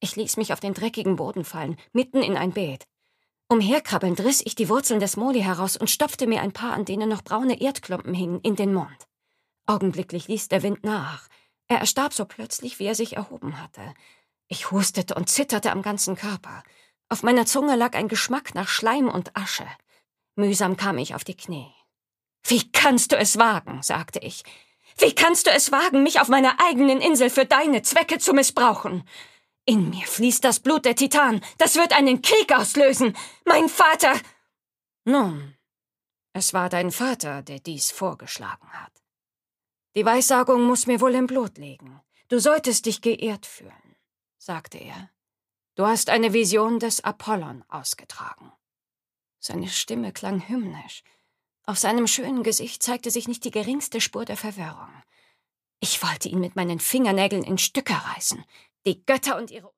Ich ließ mich auf den dreckigen Boden fallen, mitten in ein Beet. Umherkrabbelnd riss ich die Wurzeln des Moli heraus und stopfte mir ein paar, an denen noch braune Erdklumpen hingen, in den Mund. Augenblicklich ließ der Wind nach. Er erstarb so plötzlich, wie er sich erhoben hatte. Ich hustete und zitterte am ganzen Körper. Auf meiner Zunge lag ein Geschmack nach Schleim und Asche. Mühsam kam ich auf die Knie. »Wie kannst du es wagen?« sagte ich. »Wie kannst du es wagen, mich auf meiner eigenen Insel für deine Zwecke zu missbrauchen? In mir fließt das Blut der Titanen. Das wird einen Krieg auslösen. Mein Vater...« »Nun, es war dein Vater, der dies vorgeschlagen hat. Die Weissagung muss mir wohl im Blut liegen. Du solltest dich geehrt fühlen«, sagte er. »Du hast eine Vision des Apollon ausgetragen.« Seine Stimme klang hymnisch. Auf seinem schönen Gesicht zeigte sich nicht die geringste Spur der Verwirrung. Ich wollte ihn mit meinen Fingernägeln in Stücke reißen. Die Götter und ihre